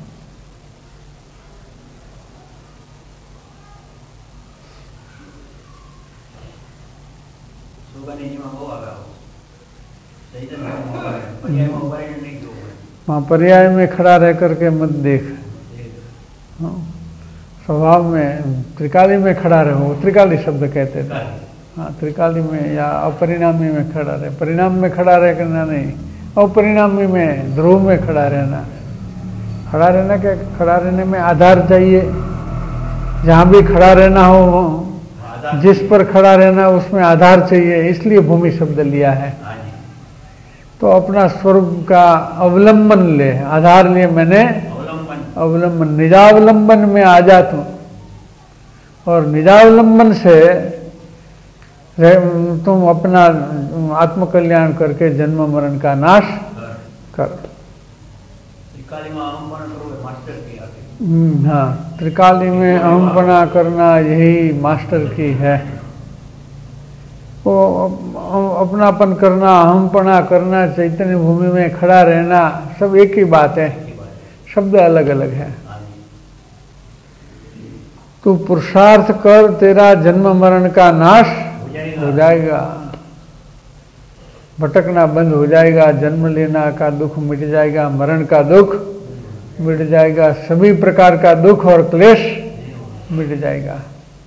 हाँ, पर्याय में खड़ा रह करके मत देख। हाँ, स्वभाव में त्रिकाली में खड़ा रहो, त्रिकाली शब्द कहते थे। हाँ, त्रिकाली में या अपरिणामी में खड़ा रहे। परिणाम में खड़ा रह करना नहीं, अपरिणामी में, ध्रुव में खड़ा रहना। खड़ा रहना क्या? खड़ा रहने में आधार चाहिए। जहाँ भी खड़ा रहना हो, जिस पर खड़ा रहना उसमें आधार चाहिए, इसलिए भूमि शब्द लिया है। तो अपना स्वरूप का अवलंबन ले, आधार लिए मैंने अवलंबन, निजावलंबन में आ जा तू। और निजावलंबन से तुम अपना आत्मकल्याण करके जन्म मरण का नाश कर। हाँ, त्रिकाली में अहमपना करना यही मास्टर की है। वो अपनापन करना, अहमपना करना, चैतन्य भूमि में खड़ा रहना, सब एक ही बात है, शब्द अलग अलग है। तू पुरुषार्थ कर, तेरा जन्म मरण का नाश हो जाएगा, भटकना बंद हो जाएगा, जन्म लेना का दुख मिट जाएगा, मरण का दुख मिट जाएगा, सभी प्रकार का दुख और क्लेश मिट जाएगा।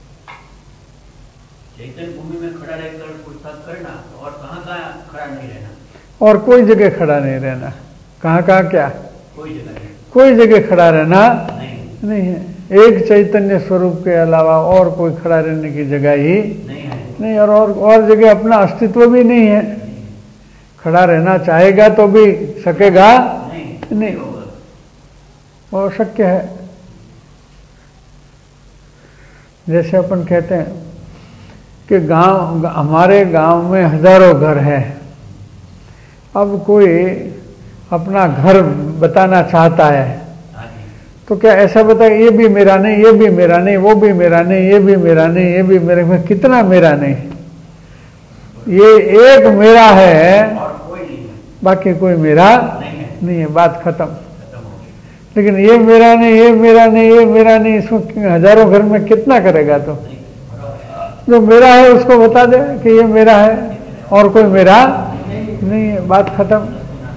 चैतन्य भूमि में खड़ा रहकर पुरुषार्थ करना और कहाँ कहाँ खड़ा नहीं रहना, और कोई जगह खड़ा नहीं रहना। कहाँ कहाँ क्या? कोई जगह नहीं, कोई जगह खड़ा रहना नहीं, नहीं है। एक चैतन्य स्वरूप के अलावा और कोई खड़ा रहने की जगह ही नहीं है, नहीं, और और, और जगह अपना अस्तित्व भी नहीं है। खड़ा रहना चाहेगा तो भी सकेगा नहीं, नहीं, वो अशक्य है। जैसे अपन कहते हैं कि गांव, हमारे गांव में हजारों घर हैं, अब कोई अपना घर बताना चाहता है तो क्या ऐसा बताए ये भी मेरा नहीं, ये भी मेरा नहीं, वो भी मेरा नहीं, ये भी मेरा नहीं, ये भी मेरे में कितना मेरा नहीं, ये एक मेरा है और कोई नहीं है, बाकी कोई मेरा नहीं है, नहीं है, बात खत्म। खत्म हो गई। लेकिन ये मेरा नहीं, ये मेरा नहीं, ये मेरा नहीं, इसमें हजारों घर में कितना करेगा? तो जो मेरा है उसको बता दे कि ये मेरा है और कोई मेरा नहीं है, बात खत्म।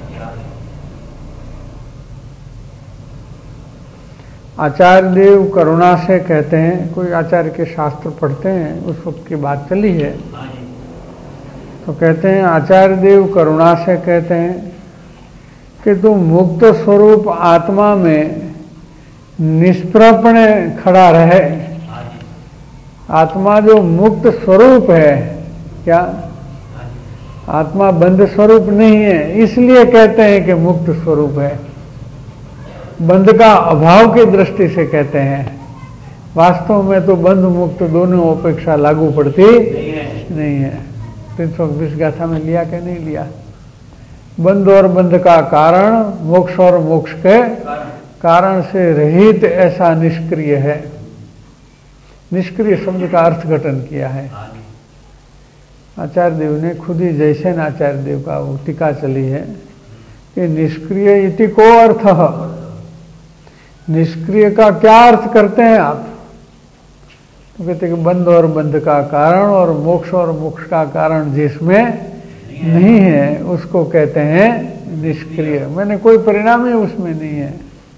आचार्य देव करुणा से कहते हैं, कोई आचार्य के शास्त्र पढ़ते हैं, उस वक्त की बात चली है, तो कहते हैं आचार्य देव करुणा से कहते हैं कि तू मुक्त स्वरूप आत्मा में निष्प्रपण खड़ा रहे। आत्मा जो मुक्त स्वरूप है, क्या आत्मा बंध स्वरूप नहीं है, इसलिए कहते हैं कि मुक्त स्वरूप है। बंध का अभाव की दृष्टि से कहते हैं, वास्तव में तो बंध मुक्त दोनों अपेक्षा लागू पड़ती नहीं है, नहीं है। तीन सौ बीस गाथा में लिया कि नहीं लिया? बंध और बंध का कारण मोक्ष और मोक्ष के कारण से रहित ऐसा निष्क्रिय है। निष्क्रिय शब्द का अर्थघटन किया है आचार्य देव ने खुद ही। जैसे न आचार्य देव का वो टीका चली है कि निष्क्रिय इति को अर्थ, निष्क्रिय का क्या अर्थ करते हैं आप? तो कहते हैं कि बंध और बंध का कारण और मोक्ष और मोक्ष का कारण जिसमें नहीं है उसको कहते हैं निष्क्रिय। मैंने कोई परिणाम ही उसमें नहीं है।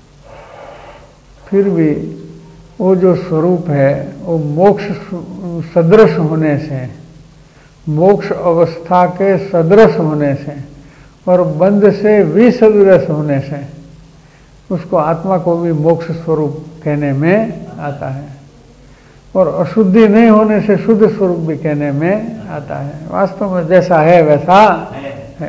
फिर भी वो जो स्वरूप है वो मोक्ष सदृश होने से, मोक्ष अवस्था के सदृश होने से और बंध से विसदृश होने से उसको आत्मा को भी मोक्ष स्वरूप कहने में आता है, और अशुद्धि नहीं होने से शुद्ध स्वरूप भी कहने में आता है। वास्तव में जैसा है वैसा है, है।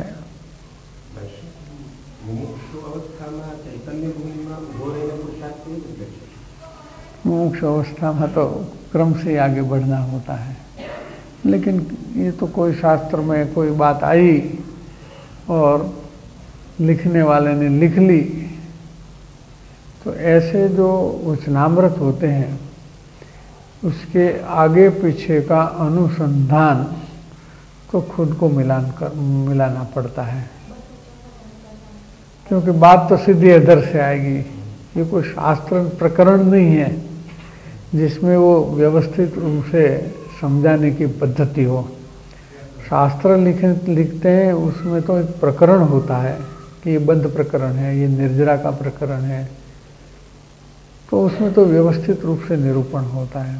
मोक्ष अवस्था में तो क्रम से आगे बढ़ना होता है, लेकिन ये तो कोई शास्त्र में कोई बात आई और लिखने वाले ने लिख ली, तो ऐसे जो वचनामृत होते हैं उसके आगे पीछे का अनुसंधान तो खुद को मिलान कर मिलाना पड़ता है, क्योंकि बात तो सीधी इधर से आएगी। ये कोई शास्त्र प्रकरण नहीं है जिसमें वो व्यवस्थित रूप से समझाने की पद्धति हो। शास्त्र लिख लिखते हैं उसमें तो एक प्रकरण होता है कि ये बंध प्रकरण है, ये निर्जरा का प्रकरण है, तो उसमें तो व्यवस्थित रूप से निरूपण होता है।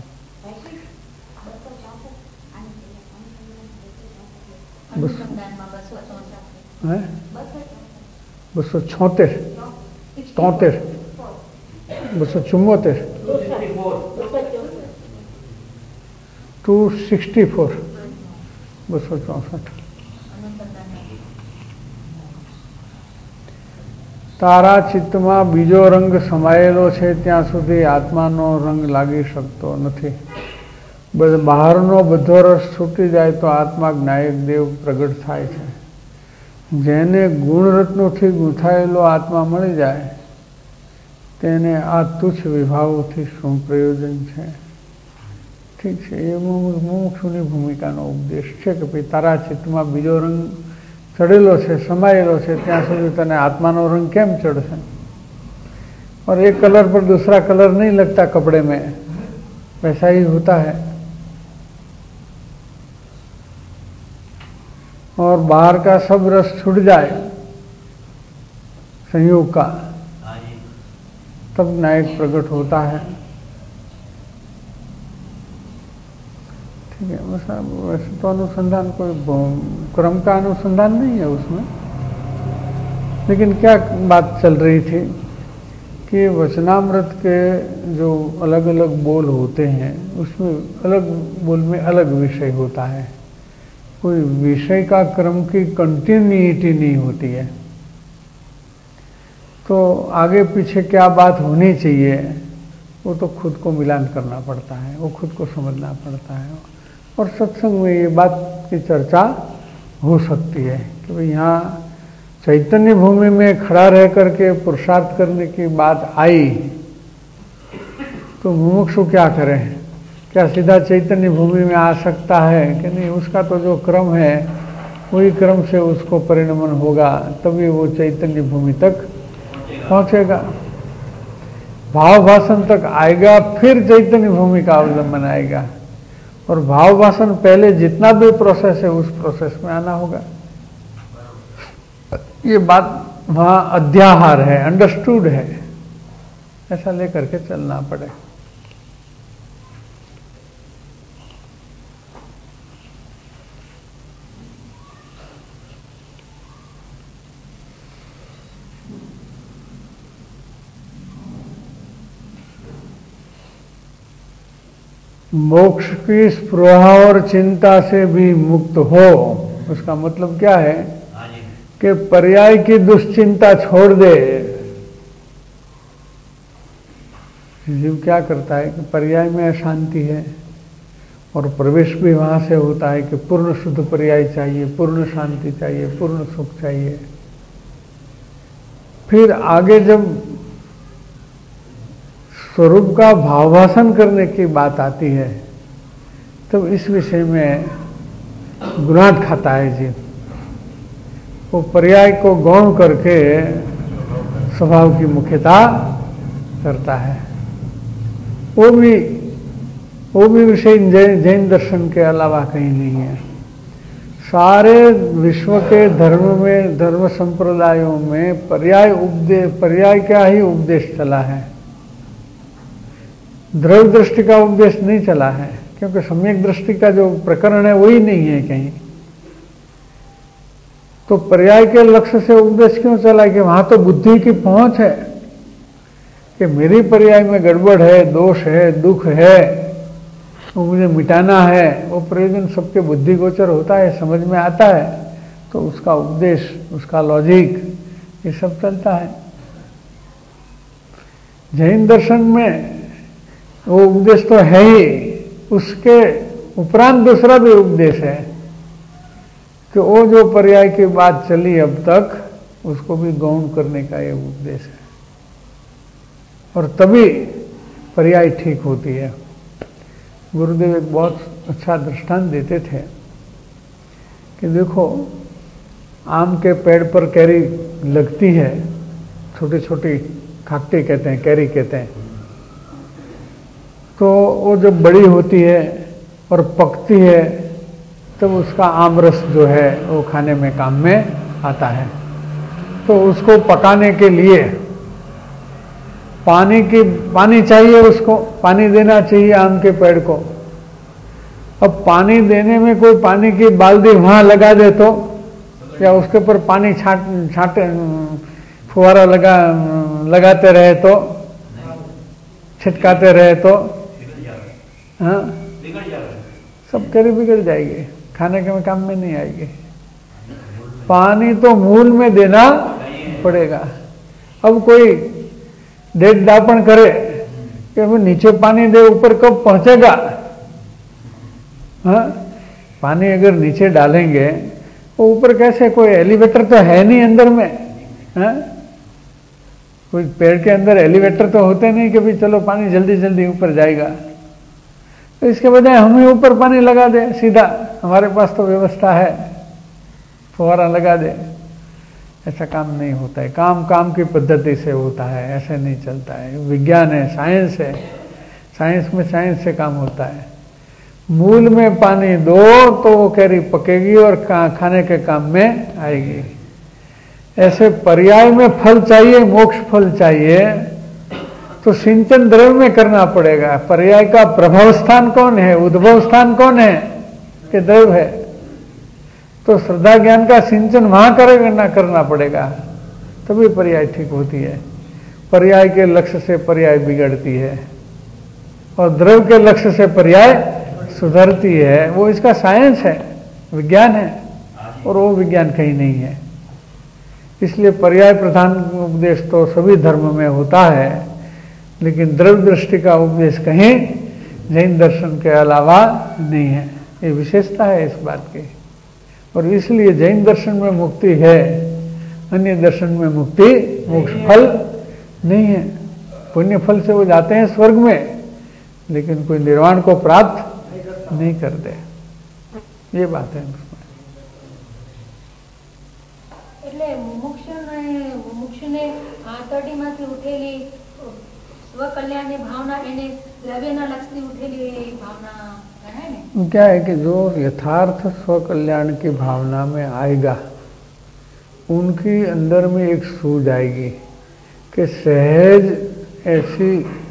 बसो छोतेर तोतेर बसो चुम्बोतेर टू सिक्सटी फोर बसो चौसठ। तारा चित्तમાં બીજો રંગ સમાયેલો છે ત્યાં સુધી આત્માનો રંગ લાગી શકતો નથી। બહારનો બધો રસ છૂટી જાય તો આત્મા જ્ઞાયક દેવ પ્રગટ થાય છે. જેને ગુણરત્નોથી ગૂંથાયેલો આત્મા મળી જાય તેને આ તુચ્છ વિભાવોથી શું પ્રયોજન છે? ઠીક છે, એ મુમુક્ષુની ભૂમિકાનો ઉપદેશ છે કે ભાઈ તારા ચિત્તમાં બીજો રંગ ચડેલો છે, સમાયેલો છે, ત્યાં સુધી તને આत्मा નો रंग કેમ चढ़े? और एक कलर पर दूसरा कलर नहीं लगता कपड़े में, वैसा ही होता है. और बाहर का सब रस छूट जाए संयोग का, तब नायक प्रकट होता है. ठीक है, वैसा वैसे तो अनुसंधान कोई क्रम का अनुसंधान नहीं है उसमें, लेकिन क्या बात चल रही थी कि वचनामृत के जो अलग अलग बोल होते हैं उसमें अलग बोल में अलग विषय होता है. कोई विषय का क्रम की कंटिन्यूटी नहीं होती है. तो आगे पीछे क्या बात होनी चाहिए वो तो खुद को मिलान करना पड़ता है, वो खुद को समझना पड़ता है. और सत्संग में ये बात की चर्चा हो सकती है कि भाई यहाँ चैतन्य भूमि में खड़ा रह करके पुरुषार्थ करने की बात आई तो मुमुक्षु क्या करें? क्या सीधा चैतन्य भूमि में आ सकता है कि नहीं? उसका तो जो क्रम है वही क्रम से उसको परिणमन होगा, तभी वो चैतन्य भूमि तक पहुंचेगा. भाव भाषण तक आएगा, फिर चैतन्य भूमि का अवलंबन आएगा. और भाव भाषण पहले जितना भी प्रोसेस है उस प्रोसेस में आना होगा. ये बात वहां अध्याहार है, अंडरस्टूड है, ऐसा लेकर के चलना पड़े. मोक्ष की स्पृहा और चिंता से भी मुक्त हो, उसका मतलब क्या है कि पर्याय की दुश्चिंता छोड़ दे. जीव क्या करता है कि पर्याय में अशांति है और प्रवेश भी वहां से होता है कि पूर्ण शुद्ध पर्याय चाहिए, पूर्ण शांति चाहिए, पूर्ण सुख चाहिए. फिर आगे जब स्वरूप का भावभाषण करने की बात आती है तब इस विषय में गुनाह खाता है जीव. वो पर्याय को गौण करके स्वभाव की मुख्यता करता है. वो भी वो भी विषय जैन दर्शन के अलावा कहीं नहीं है. सारे विश्व के धर्म में, धर्म संप्रदायों में पर्याय उपदेश, पर्याय का ही उपदेश चला है. द्रव्य दृष्टि का उपदेश नहीं चला है, क्योंकि सम्यक दृष्टि का जो प्रकरण है वही नहीं है कहीं. तो पर्याय के लक्ष्य से उपदेश क्यों चला कि वहां तो बुद्धि की पहुंच है कि मेरी पर्याय में गड़बड़ है, दोष है, दुख है, वो मुझे मिटाना है. वो प्रयोजन सबके बुद्धि गोचर होता है, समझ में आता है, तो उसका उपदेश, उसका लॉजिक, ये सब चलता है. जैन दर्शन में वो उपदेश तो है ही, उसके उपरांत दूसरा भी उपदेश है कि वो जो पर्याय की बात चली अब तक उसको भी गौण करने का ये उपदेश है. और तभी पर्याय ठीक होती है. गुरुदेव एक बहुत अच्छा दृष्टांत देते थे कि देखो, आम के पेड़ पर कैरी लगती है, छोटी छोटी खाकटी कहते हैं, कैरी कहते हैं. तो वो जब बड़ी होती है और पकती है तब उसका आमरस जो है वो खाने में काम में आता है. तो उसको पकाने के लिए पानी की पानी चाहिए, उसको पानी देना चाहिए आम के पेड़ को. अब पानी देने में कोई पानी की बाल्टी वहां लगा दे तो, या उसके ऊपर पानी छाट छाटे फुहारा लगा लगाते रहे तो, छिटकाते रहे तो, हाँ, सब कैरी बिगड़ जाएगी, खाने के में काम में नहीं आएगी. पानी तो मूल में देना पड़ेगा. अब कोई डेढ़ दापण करे कि नीचे पानी दे, ऊपर कब पहुंचेगा? हाँ, पानी अगर नीचे डालेंगे वो ऊपर कैसे, कोई एलिवेटर तो है नहीं अंदर में। हाँ, कोई पेड़ के अंदर एलिवेटर तो होते नहीं कि भाई चलो पानी जल्दी जल्दी ऊपर जाएगा। तो इसके बजाय हम ही ऊपर पानी लगा दे सीधा, हमारे पास तो व्यवस्था है, फुहारा लगा दे। ऐसा काम नहीं होता है। काम काम की पद्धति से होता है, ऐसे नहीं चलता है। विज्ञान है, साइंस है, साइंस में साइंस से काम होता है। मूल में पानी दो तो वो कैरी पकेगी और खाने के काम में आएगी। ऐसे पर्याय में फल चाहिए, मोक्ष फल चाहिए तो सिंचन द्रव्य में करना पड़ेगा। पर्याय का प्रभाव स्थान कौन है, उद्भव स्थान कौन है, कि द्रव्य है। तो श्रद्धा ज्ञान का सिंचन वहां करना करना पड़ेगा, तभी पर्याय ठीक होती है। पर्याय के लक्ष्य से पर्याय बिगड़ती है और द्रव्य के लक्ष्य से पर्याय सुधरती है। वो इसका साइंस है, विज्ञान है, और वो विज्ञान कहीं नहीं है। इसलिए पर्याय प्रधान उपदेश तो सभी धर्म में होता है, लेकिन द्रव्य दृष्टि का उपदेश कहीं जैन दर्शन के अलावा नहीं है। ये विशेषता है इस बात की। और इसलिए जैन दर्शन में मुक्ति है, अन्य दर्शन में मुक्ति मोक्ष फल नहीं है। पुण्य फल से वो जाते हैं स्वर्ग में, लेकिन कोई निर्वाण को प्राप्त नहीं करते। ये बात है उसमें। એટલે મુમુક્ષુને મુમુક્ષુને આંતરડીમાંથી ઉઠેલી સ્વકલ્યાણની ભાવના એને દ્રવ્યના લક્ષથી ઉઠેલી ભાવના ગણાય ને। क्या है कि जो यथार्थ स्वकल्याण की भावना में आएगा, उनकी अंदर में एक सूझ आएगी कि सहज ऐसी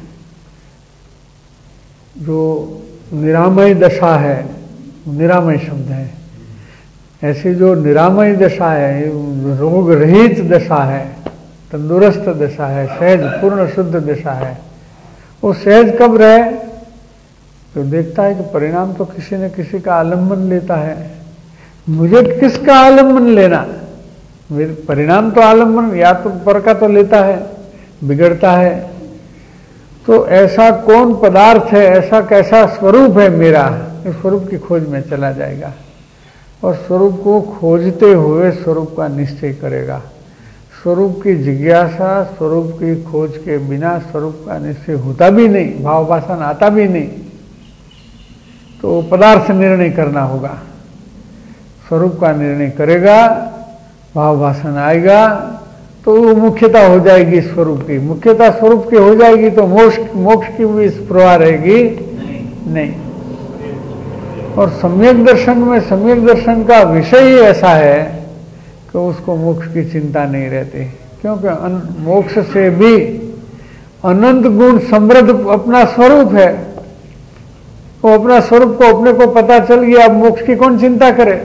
जो निरामय दशा है, निरामय शब्द है, ऐसी जो निरामय दशा है, रोग रहित दशा है, तंदुरुस्त दशा है, सहज पूर्ण शुद्ध दशा है। वो सहज कब रहे, तो देखता है कि परिणाम तो किसी न किसी का आलम्बन लेता है। मुझे किसका आलम्बन लेना, मेरे परिणाम तो आलम्बन या तो पर का तो लेता है, बिगड़ता है। तो ऐसा कौन पदार्थ है, ऐसा कैसा स्वरूप है मेरा, इस स्वरूप की खोज में चला जाएगा और स्वरूप को खोजते हुए स्वरूप का निश्चय करेगा। स्वरूप की जिज्ञासा, स्वरूप की खोज के बिना स्वरूप का निश्चय होता भी नहीं, भाव वासन आता भी नहीं। तो पदार्थ निर्णय करना होगा, स्वरूप का निर्णय करेगा, भाव वासन आएगा तो वो मुख्यता हो जाएगी स्वरूप की। मुख्यता स्वरूप की हो जाएगी तो मोक्ष मोक्ष की भी स्पृहा रहेगी नहीं, नहीं। और सम्यक दर्शन में, सम्यक दर्शन का विषय ही ऐसा है कि उसको मोक्ष की चिंता नहीं रहती, क्योंकि मोक्ष से भी अनंत गुण समृद्ध अपना स्वरूप है। वो अपना स्वरूप को अपने को पता चल गया, अब मोक्ष की कौन चिंता करे।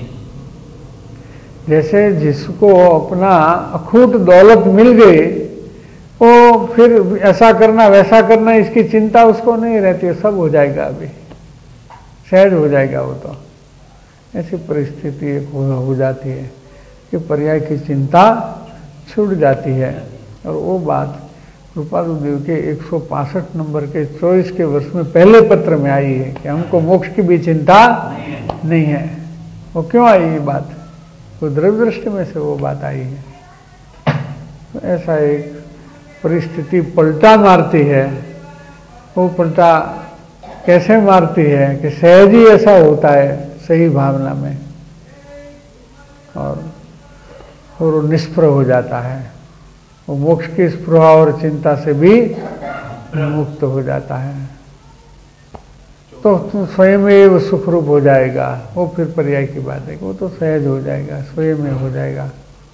जैसे जिसको अपना अखूट दौलत मिल गई, वो फिर ऐसा करना वैसा करना इसकी चिंता उसको नहीं रहती है, सब हो जाएगा, अभी सहज हो जाएगा वो। तो ऐसी परिस्थिति एक हो जाती है कि पर्याय की चिंता छूट जाती है। और वो बात कृपालु देव के एक सौ पांसठ नंबर के चौबीस के वर्ष में पहले पत्र में आई है कि हमको मोक्ष की भी चिंता नहीं है। वो क्यों आई ये बात, वो द्रव्य दृष्टि में से वो बात आई है। तो ऐसा एक परिस्थिति पलटा मारती है। वो पलटा कैसे मारती है कि सहज ही ऐसा होता है सही भावना में, और और वो निष्प्रह हो जाता है। वो मोक्ष की स्पृहा और चिंता से भी मुक्त हो जाता है। तो तुम स्वयं ही वो सुखरूप हो जाएगा। वो फिर पर्याय की बात है, वो तो सहज हो जाएगा, स्वयं में हो जाएगा।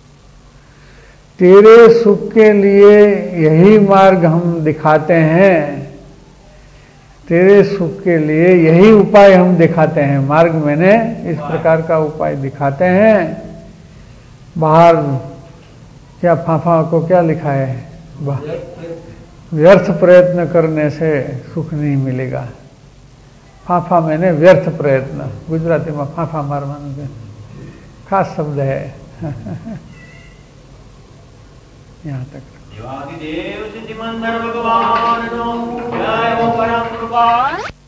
तेरे सुख के लिए यही मार्ग हम दिखाते हैं, तेरे सुख के लिए यही उपाय हम दिखाते हैं। मार्ग मैंने इस प्रकार का उपाय दिखाते हैं। बाहर क्या फाफा को क्या लिखा है, व्यर्थ प्रयत्न करने से सुख नहीं मिलेगा। फाफा मैंने व्यर्थ प्रयत्न, गुजराती में फाफा मारवानो खास शब्द है। यहाँ तक। देवादिदेव सिद्धिमंतर भगवान जय वो परम कृपा।